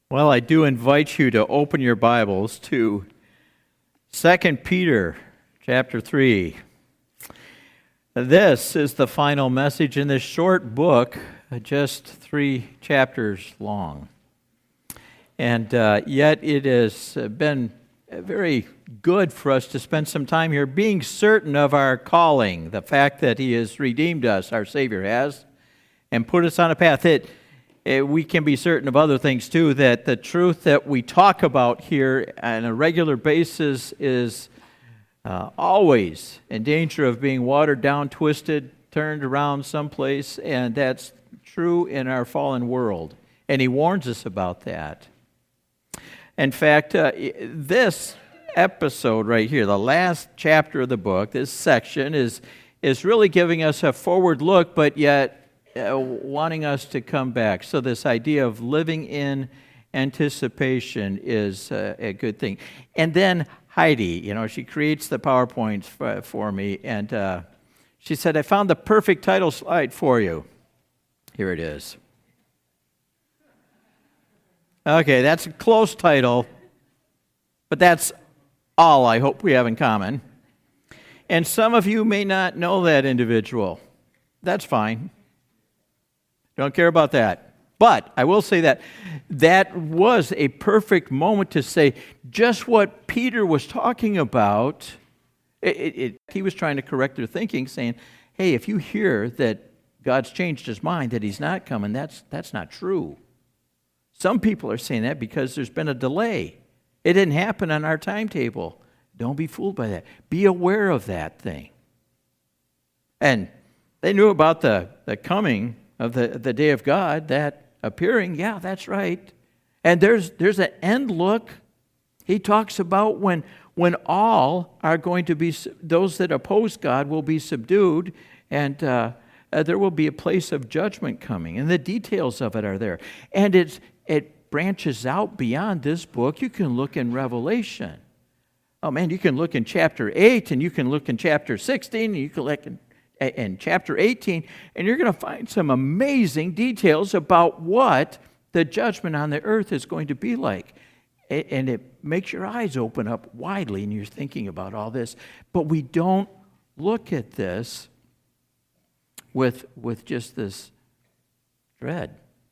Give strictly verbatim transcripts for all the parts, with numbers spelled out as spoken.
Well, I do invite you to open your Bibles to Second Peter chapter three. This is the final message in this short book, just three chapters long. And uh, yet it has been very good for us to spend some time here being certain of our calling, the fact that He has redeemed us, our Savior has, and put us on a path. It We can be certain of other things too, that the truth that we talk about here on a regular basis is uh, always in danger of being watered down, twisted, turned around someplace, and that's true in our fallen world. And He warns us about that. In fact, uh, this episode right here, the last chapter of the book, this section, is, is really giving us a forward look, but yet Uh, wanting us to come back. So this idea of living in anticipation is uh, a good thing. And then Heidi, you know, she creates the PowerPoints for, for me, and uh, she said, I found the perfect title slide for you. Here it is. Okay, that's a close title, but that's all I hope we have in common. And some of you may not know that individual. That's fine. Don't care about that. But I will say that that was a perfect moment to say just what Peter was talking about. It, it, it, he was trying to correct their thinking, saying, hey, if you hear that God's changed His mind, that He's not coming, that's, that's not true. Some people are saying that because there's been a delay. It didn't happen on our timetable. Don't be fooled by that. Be aware of that thing. And they knew about the, the coming of the, the day of God, that appearing, yeah, that's right. And there's there's an end look. He talks about when when all are going to be, those that oppose God will be subdued, and uh, uh, there will be a place of judgment coming. And the details of it are there. And it's it branches out beyond this book. You can look in Revelation. Oh man, you can look in chapter eight, and you can look in chapter sixteen, and you can look in in chapter eighteen, and you're going to find some amazing details about what the judgment on the earth is going to be like. And it makes your eyes open up widely, and you're thinking about all this. But we don't look at this with, with just this dread.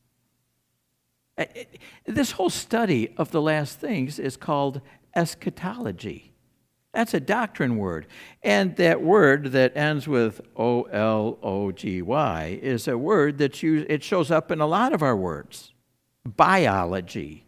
This whole study of the last things is called eschatology. That's a doctrine word. And that word that ends with O L O G Y is a word that you, it shows up in a lot of our words. Biology,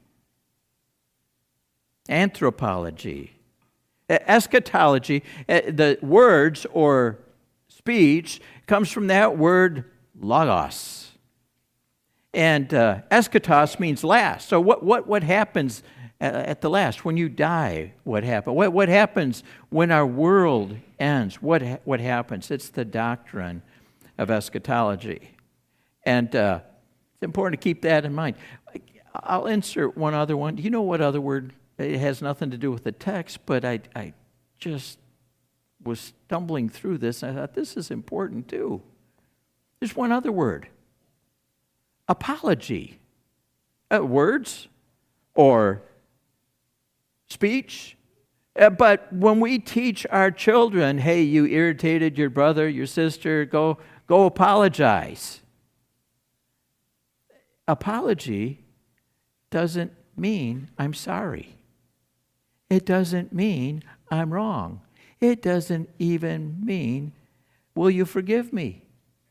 anthropology, eschatology. The words or speech comes from that word logos. And uh, eschatos means last. So what, what, what happens at the last, when you die, what happens? What, what happens when our world ends? What, what happens? It's the doctrine of eschatology. And uh, it's important to keep that in mind. I'll insert one other one. Do you know what other word? It has nothing to do with the text, but I, I just was stumbling through this, and I thought, this is important too. There's one other word. Apology. Uh, words or speech. Uh, but when we teach our children, hey, you irritated your brother, your sister, go, go apologize. Apology doesn't mean I'm sorry. It doesn't mean I'm wrong. It doesn't even mean, will you forgive me?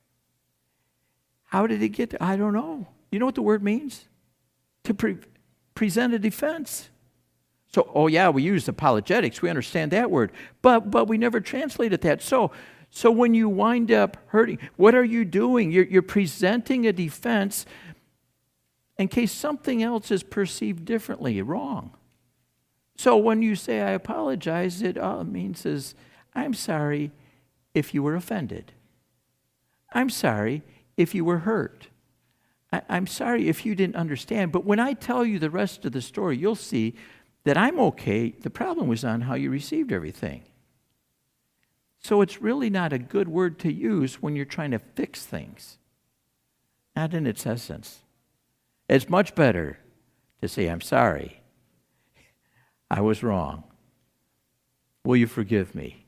How did it get to, I don't know. You know what the word means? To pre- present a defense. So, oh yeah, we use apologetics. We understand that word. But but we never translated that. So so when you wind up hurting, what are you doing? You're, you're presenting a defense in case something else is perceived differently, wrong. So when you say, I apologize, it all it means is, I'm sorry if you were offended. I'm sorry if you were hurt. I, I'm sorry if you didn't understand. But when I tell you the rest of the story, you'll see that I'm okay. The problem was on how you received everything. So it's really not a good word to use when you're trying to fix things. Not in its essence. It's much better to say, I'm sorry. I was wrong. Will you forgive me?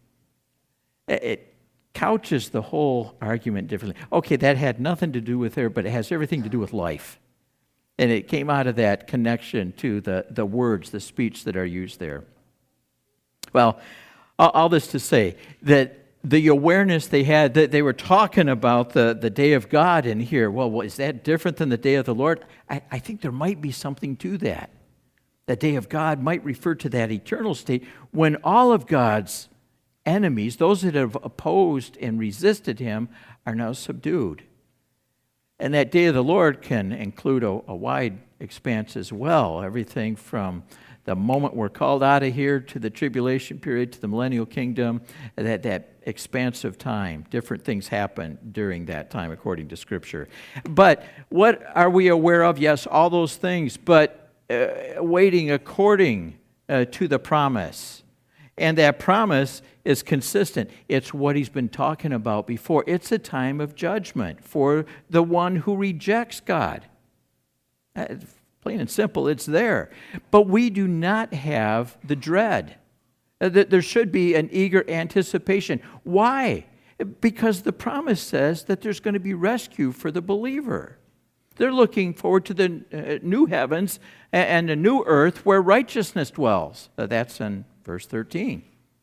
It couches the whole argument differently. Okay, that had nothing to do with her, but it has everything to do with life. And it came out of that connection to the, the words, the speech that are used there. Well, all, all this to say that the awareness they had, that they were talking about the, the day of God in here. Well, well, is that different than the day of the Lord? I, I think there might be something to that. The day of God might refer to that eternal state when all of God's enemies, those that have opposed and resisted him, are now subdued. And that day of the Lord can include a, a wide expanse as well. Everything from the moment we're called out of here to the tribulation period to the millennial kingdom, that, that expanse of time. Different things happen during that time according to Scripture. But what are we aware of? Yes, all those things, but uh, waiting according uh, to the promise. And that promise is consistent. It's what he's been talking about before. It's a time of judgment for the one who rejects God. Uh, plain and simple, it's there. But we do not have the dread. Uh, there should be an eager anticipation. Why? Because the promise says that there's going to be rescue for the believer. They're looking forward to the uh, new heavens and a new earth where righteousness dwells. Uh, that's in verse thirteen.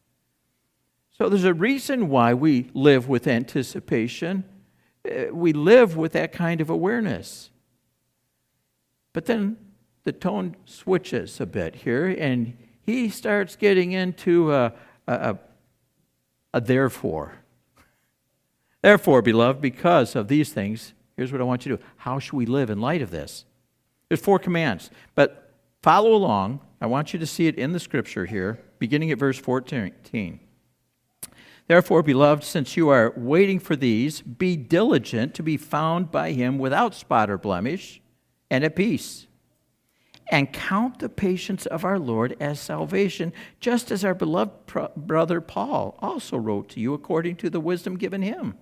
So there's a reason why we live with anticipation. Uh, we live with that kind of awareness. But then the tone switches a bit here, and he starts getting into a, a, a therefore. Therefore, beloved, because of these things, here's what I want you to do. How should we live in light of this? There's four commands, but follow along. I want you to see it in the Scripture here, beginning at verse fourteen. Therefore, beloved, since you are waiting for these, be diligent to be found by him without spot or blemish and at peace. And count the patience of our Lord as salvation, just as our beloved pro- brother Paul also wrote to you according to the wisdom given him,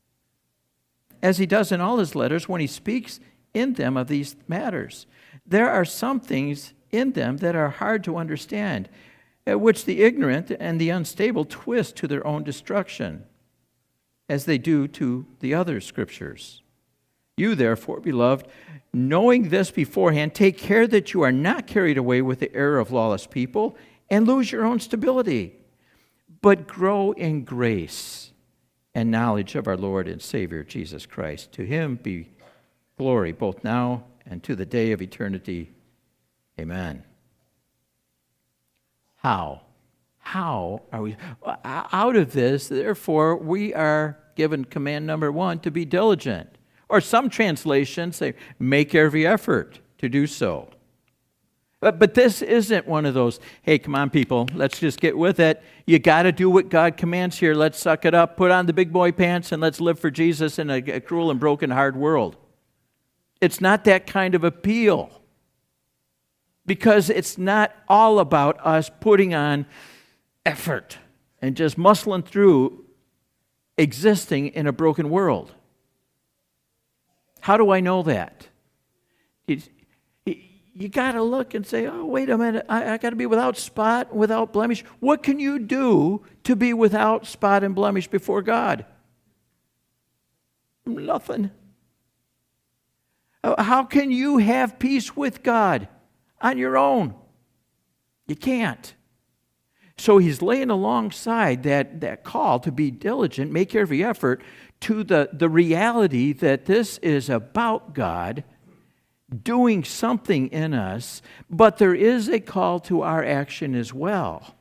as he does in all his letters when he speaks in them of these matters. There are some things in them that are hard to understand, which the ignorant and the unstable twist to their own destruction, as they do to the other Scriptures. You, therefore, beloved, knowing this beforehand, take care that you are not carried away with the error of lawless people and lose your own stability, but grow in grace and knowledge of our Lord and Savior, Jesus Christ. To him be glory both now and to the day of eternity. Amen. How? How are we? Out of this, therefore, we are given command number one to be diligent. Or some translations say, make every effort to do so. But, but this isn't one of those, hey, come on, people, let's just get with it. You got to do what God commands here. Let's suck it up, put on the big boy pants, and let's live for Jesus in a, a cruel and broken, hard world. It's not that kind of appeal. Because it's not all about us putting on effort and just muscling through existing in a broken world. How do I know that? You, you got to look and say, oh, wait a minute, I, I got to be without spot, without blemish. What can you do to be without spot and blemish before God? Nothing. How can you have peace with God on your own? You can't. So he's laying alongside that, that call to be diligent, make every effort, to the, the reality that this is about God doing something in us, but there is a call to our action as well.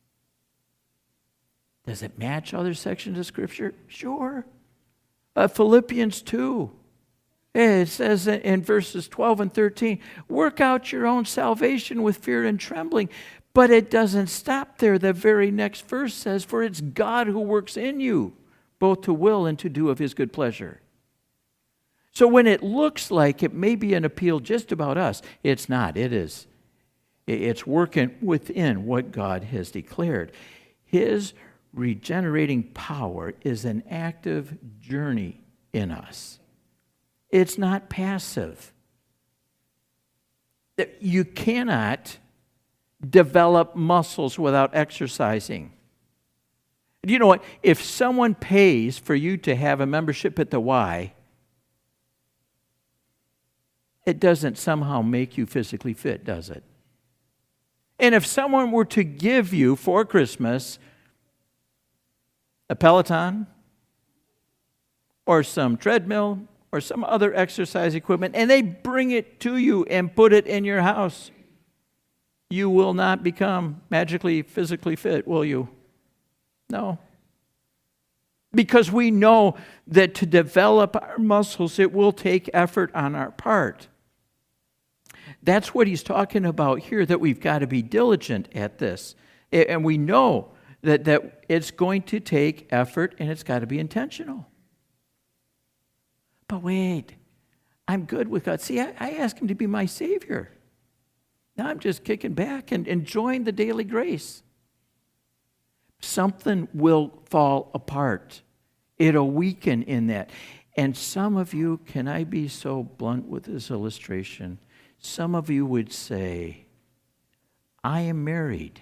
Does it match other sections of Scripture? Sure. Uh, Philippians two. It says in verses twelve and thirteen, work out your own salvation with fear and trembling. But it doesn't stop there. The very next verse says, for it's God who works in you, both to will and to do of his good pleasure. So when it looks like it may be an appeal just about us, it's not. It is. It's working within what God has declared. His regenerating power is an active journey in us. It's not passive. that you cannot develop muscles without exercising. Do you know what? If someone pays for you to have a membership at the Y, it doesn't somehow make you physically fit, does it? And if someone were to give you for Christmas a Peloton or some treadmill or some other exercise equipment, and they bring it to you and put it in your house, you will not become magically physically fit, will you? No. Because we know that to develop our muscles, it will take effort on our part. That's what he's talking about here, that we've got to be diligent at this. And we know that, that it's going to take effort and it's got to be intentional. But wait, I'm good with God. See, I, I asked him to be my Savior. Now I'm just kicking back and enjoying the daily grace. Something will fall apart. It'll weaken in that. And some of you, can I be so blunt with this illustration? Some of you would say, I am married,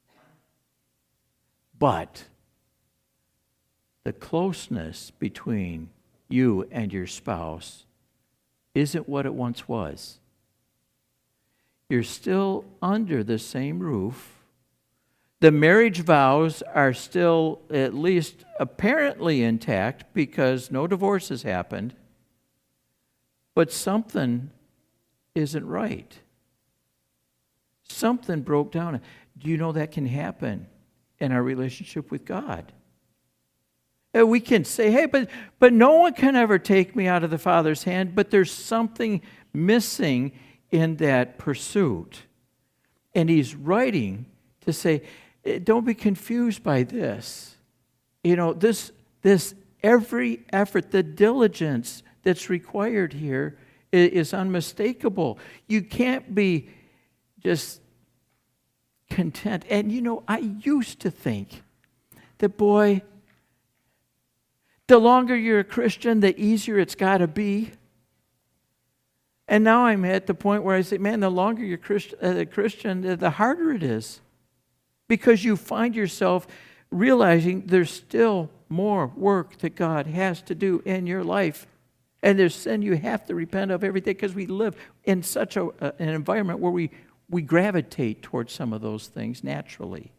but the closeness between you and your spouse isn't what it once was. You're still under the same roof. The marriage vows are still at least apparently intact because no divorce has happened, but something isn't right. Something broke down. Do you know that can happen in our relationship with God? And we can say, hey, but, but no one can ever take me out of the Father's hand, but there's something missing in that pursuit. And he's writing to say, don't be confused by this. You know, this, this every effort, the diligence that's required here is unmistakable. You can't be just content. And, you know, I used to think that, boy, the longer you're a Christian, the easier it's got to be. And now I'm at the point where I say, man, the longer you're Christ- uh, a Christian, the harder it is. Because you find yourself realizing there's still more work that God has to do in your life. And there's sin you have to repent of every day because we live in such a, uh, an environment where we, we gravitate towards some of those things naturally.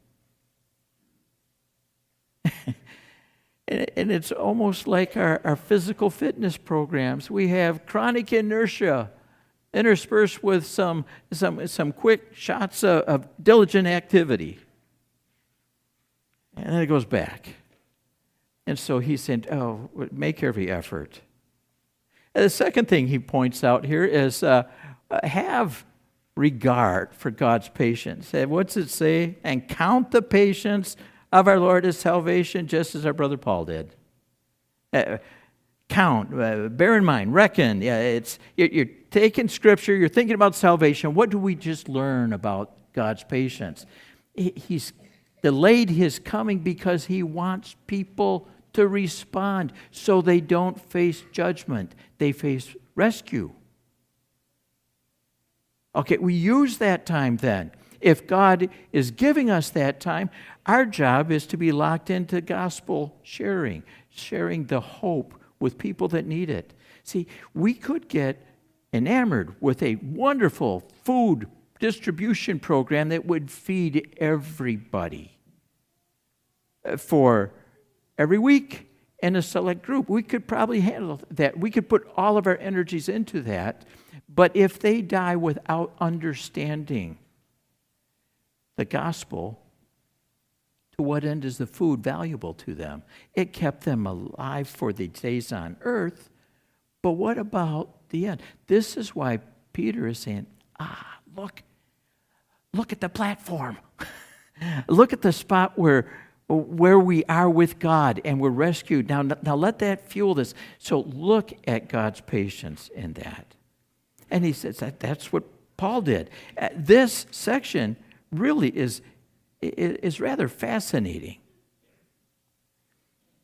and, and it's almost like our, our physical fitness programs. We have chronic inertia interspersed with some, some, some quick shots of, of diligent activity. And then it goes back. And so he said, oh, make every effort. And the second thing he points out here is uh, have regard for God's patience. And what's it say? And count the patience of our Lord as salvation, just as our brother Paul did. Uh, count, uh, bear in mind, reckon. Yeah, it's you're, you're taking Scripture, you're thinking about salvation. What do we just learn about God's patience? He, he's delayed his coming because he wants people to respond so they don't face judgment. They face rescue. Okay, we use that time then. If God is giving us that time, our job is to be locked into gospel sharing, sharing the hope with people that need it. See, we could get enamored with a wonderful food distribution program that would feed everybody for every week in a select group. We could probably handle that. We could put all of our energies into that. But if they die without understanding the gospel, to what end is the food valuable to them? It kept them alive for the days on earth, but what about the end? This is why Peter is saying, ah, look, look at the platform. Look at the spot where where we are with God and we're rescued. Now, now let that fuel this. So look at God's patience in that. And he says that that's what Paul did. Uh, this section really is, is rather fascinating.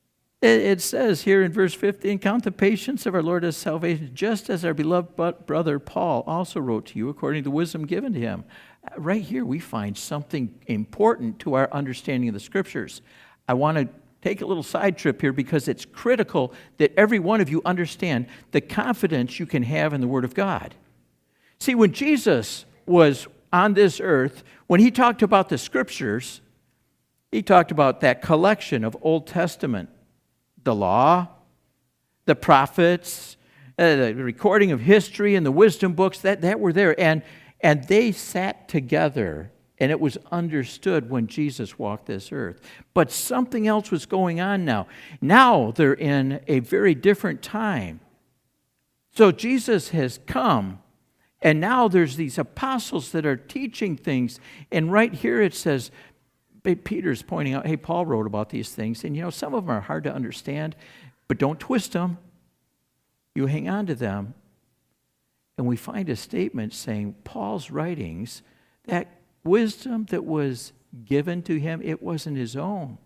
It, it says here in verse fifteen, count the patience of our Lord as salvation, just as our beloved brother Paul also wrote to you according to the wisdom given to him. Right here we find something important to our understanding of the Scriptures. I want to take a little side trip here because it's critical that every one of you understand the confidence you can have in the Word of God. See, when Jesus was on this earth, when he talked about the Scriptures, he talked about that collection of Old Testament, the law, the prophets, uh, the recording of history and the wisdom books, that, that were there. And, and they sat together, and it was understood when Jesus walked this earth. But something else was going on now. Now they're in a very different time. So Jesus has come, and now there's these apostles that are teaching things. And right here it says, Peter's pointing out, hey, Paul wrote about these things. And, you know, some of them are hard to understand, but don't twist them. You hang on to them. And we find a statement saying Paul's writings, that wisdom that was given to him, it wasn't his own.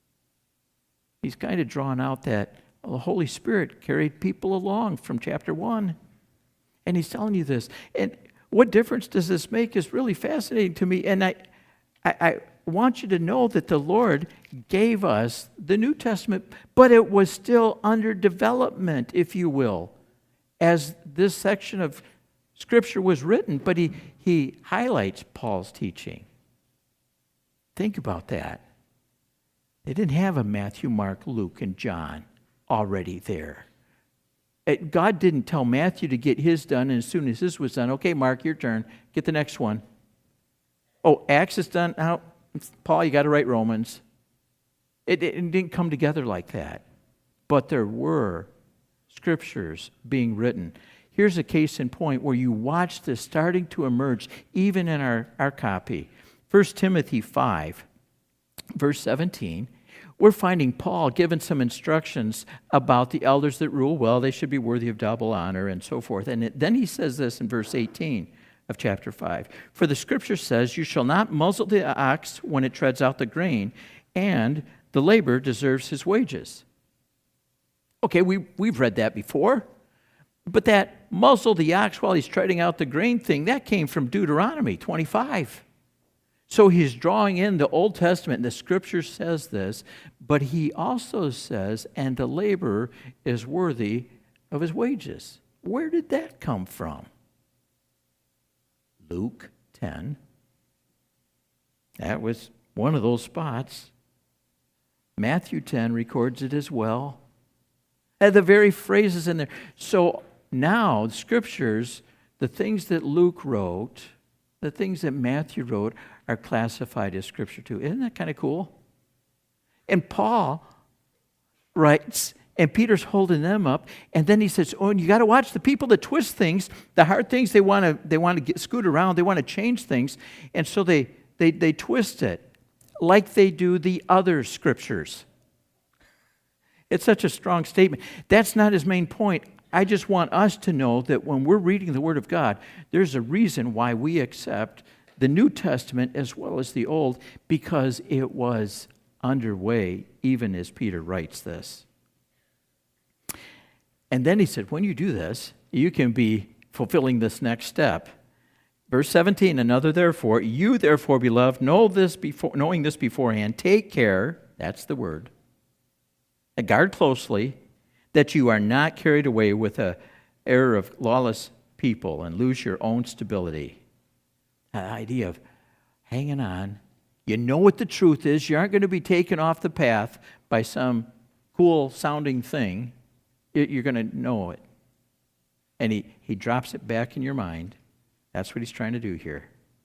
He's kind of drawn out that well, the Holy Spirit carried people along from chapter one. And he's telling you this. And what difference does this make is really fascinating to me. And I, I, I want you to know that the Lord gave us the New Testament, but it was still under development, if you will, as this section of Scripture was written. But he, he highlights Paul's teaching. Think about that. They didn't have a Matthew, Mark, Luke, and John already there. It, God didn't tell Matthew to get his done, and as soon as his was done, okay, Mark, your turn. Get the next one. Oh, Acts is done. Now, Paul, you got to write Romans. It, it, it didn't come together like that. But there were Scriptures being written. Here's a case in point where you watch this starting to emerge, even in our, our copy. First Timothy five, verse seventeen. We're finding Paul giving some instructions about the elders that rule well. They should be worthy of double honor and so forth. And it, then he says this in verse eighteen of chapter five. For the Scripture says, you shall not muzzle the ox when it treads out the grain, and the laborer deserves his wages. Okay, we, we've read that before. But that muzzle the ox while he's treading out the grain thing, that came from Deuteronomy twenty-five. So he's drawing in the Old Testament. The Scripture says this, but he also says, and the laborer is worthy of his wages. Where did that come from? Luke ten. That was one of those spots. Matthew ten records it as well. And the very phrases in there. So now, the Scriptures, the things that Luke wrote, the things that Matthew wrote, are classified as Scripture too. Isn't that kind of cool? And Paul writes, and Peter's holding them up, and then he says, oh, and you got to watch the people that twist things, the hard things they want to they want to get scoot around, they want to change things, and so they they they twist it like they do the other Scriptures. It's such a strong statement. That's not his main point. I just want us to know that when we're reading the Word of God, there's a reason why we accept the New Testament as well as the Old, because it was underway even as Peter writes this. And then he said, when you do this, you can be fulfilling this next step. Verse seventeen, another therefore, you therefore, beloved, know this before, knowing this beforehand, take care, that's the word, and guard closely, that you are not carried away with an error of lawless people and lose your own stability. That idea of hanging on. You know what the truth is. You aren't going to be taken off the path by some cool-sounding thing. You're going to know it. And he, he drops it back in your mind. That's what he's trying to do here.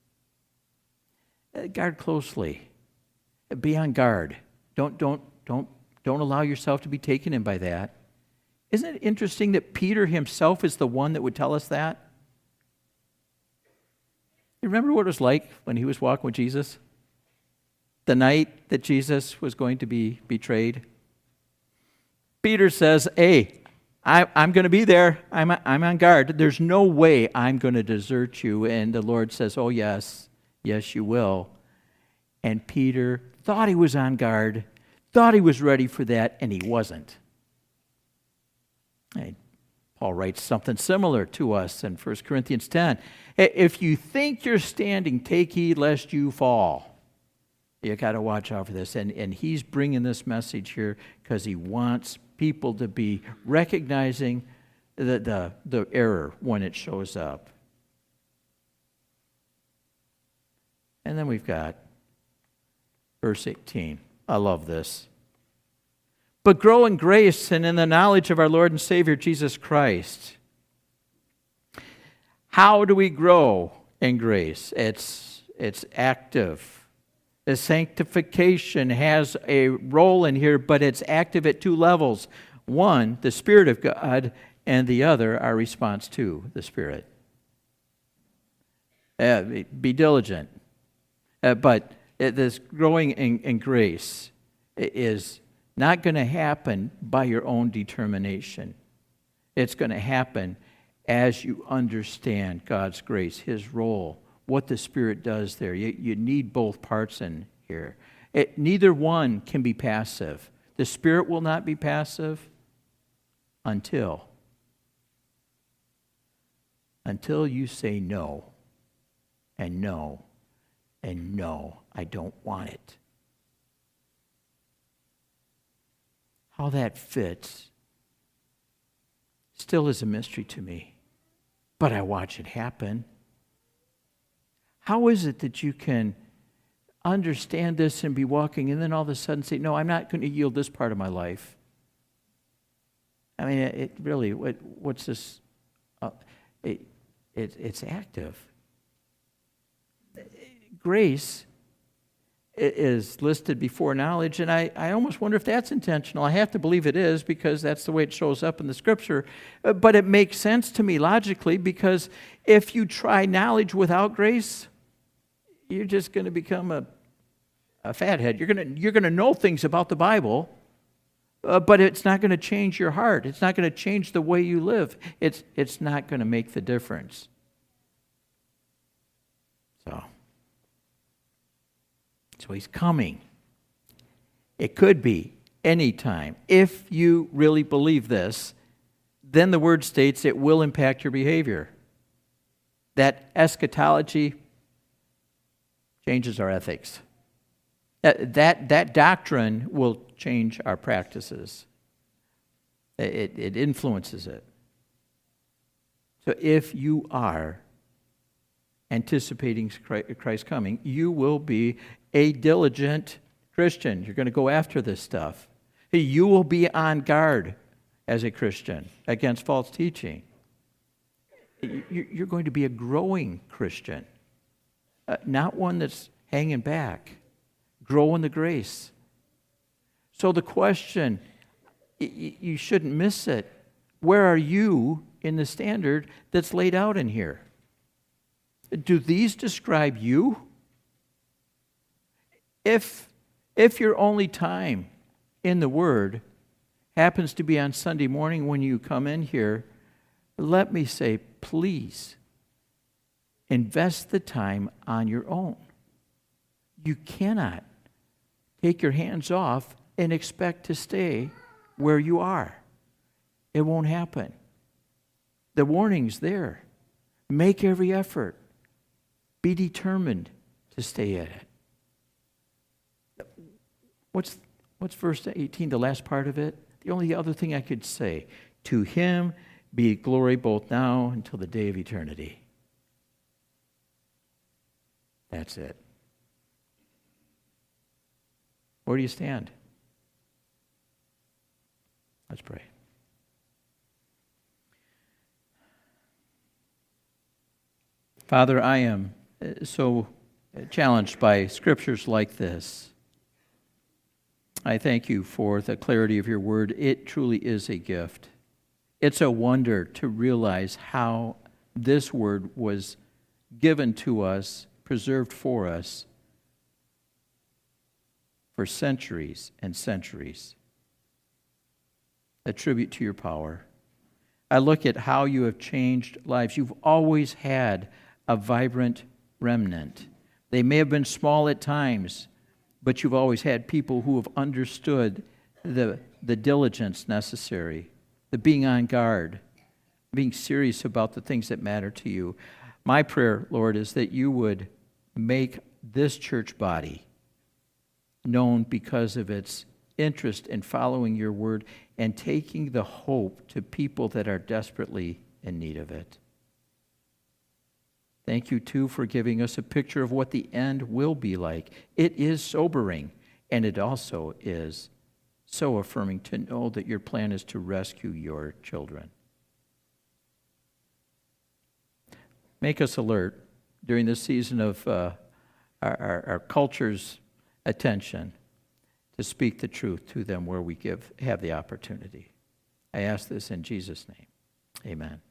Guard closely. Be on guard. Don't, don't, don't, don't allow yourself to be taken in by that. Isn't it interesting that Peter himself is the one that would tell us that? You remember what it was like when he was walking with Jesus? The night that Jesus was going to be betrayed? Peter says, hey, I, I'm going to be there. I'm, I'm on guard. There's no way I'm going to desert you. And the Lord says, oh, yes, yes, you will. And Peter thought he was on guard, thought he was ready for that, and he wasn't. Hey, Paul writes something similar to us in First Corinthians ten. If you think you're standing, take heed lest you fall. You got to watch out for this. And, and he's bringing this message here because he wants people to be recognizing the, the, the error when it shows up. And then we've got verse eighteen. I love this. But grow in grace and in the knowledge of our Lord and Savior Jesus Christ. How do we grow in grace? It's, it's active. The sanctification has a role in here, but it's active at two levels. One, the Spirit of God, and the other, our response to the Spirit. Uh, be diligent. Uh, but this growing in, in grace is not going to happen by your own determination. It's going to happen as you understand God's grace, His role, what the Spirit does there. You, you need both parts in here. It, neither one can be passive. The Spirit will not be passive until, until you say no, and no, and no, I don't want it. How that fits still is a mystery to me, but I watch it happen. How is it that you can understand this and be walking and then all of a sudden say, no, I'm not going to yield this part of my life? I mean, it really, what, what's this? Uh, it, it, it's active. Grace is listed before knowledge, and I, I almost wonder if that's intentional. I have to believe it is because that's the way it shows up in the Scripture. Uh, but it makes sense to me logically because if you try knowledge without grace, you're just going to become a, a fathead. You're going to you're going to know things about the Bible, uh, but it's not going to change your heart. It's not going to change the way you live. It's it's not going to make the difference. So, so He's coming. It could be any time. If you really believe this, then the Word states it will impact your behavior. That eschatology changes our ethics. That, that, that doctrine will change our practices. It, it influences it. So if you are anticipating Christ's coming, you will be a diligent Christian. You're going to go after this stuff. You will be on guard as a Christian against false teaching. You're going to be a growing Christian. Uh, not one that's hanging back. Grow in the grace. So the question, y- you shouldn't miss it. Where are you in the standard that's laid out in here? Do these describe you? If, if your only time in the Word happens to be on Sunday morning when you come in here, let me say, please, invest the time on your own. You cannot take your hands off and expect to stay where you are. It won't happen. The warning's there. Make every effort. Be determined to stay at it. What's, what's verse eighteen, the last part of it? The only other thing I could say, to Him be glory both now until the day of eternity. That's it. Where do you stand? Let's pray. Father, I am so challenged by scriptures like this. I thank you for the clarity of your word. It truly is a gift. It's a wonder to realize how this word was given to us, preserved for us for centuries and centuries. A tribute to your power. I look at how you have changed lives. You've always had a vibrant remnant. They may have been small at times, but you've always had people who have understood the, the diligence necessary, the being on guard, being serious about the things that matter to you. My prayer, Lord, is that you would make this church body known because of its interest in following your word and taking the hope to people that are desperately in need of it. Thank you, too, for giving us a picture of what the end will be like. It is sobering, and it also is so affirming to know that your plan is to rescue your children. Make us alert during this season of uh, our, our, our culture's attention to speak the truth to them where we give have the opportunity. I ask this in Jesus' name. Amen.